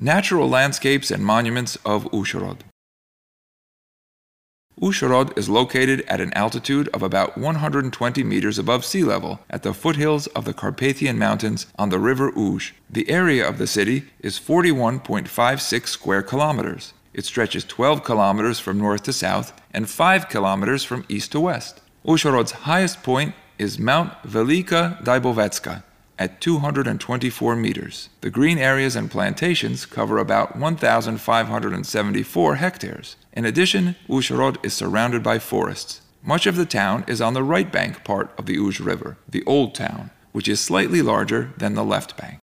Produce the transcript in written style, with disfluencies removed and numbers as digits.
Natural landscapes and monuments of Uzhhorod. Uzhhorod is located at an altitude of about 120 meters above sea level at the foothills of the Carpathian Mountains on the river Uj. The area of the city is 41.56 square kilometers. It stretches 12 kilometers from north to south and 5 kilometers from east to west. Uzhhorod's highest point is Mount Velika Dybovecka at 224 meters. The green areas and plantations cover about 1,574 hectares. In addition, Uzhhorod is surrounded by forests. Much of the town is on the right bank part of the Uj River, the Old Town, which is slightly larger than the left bank.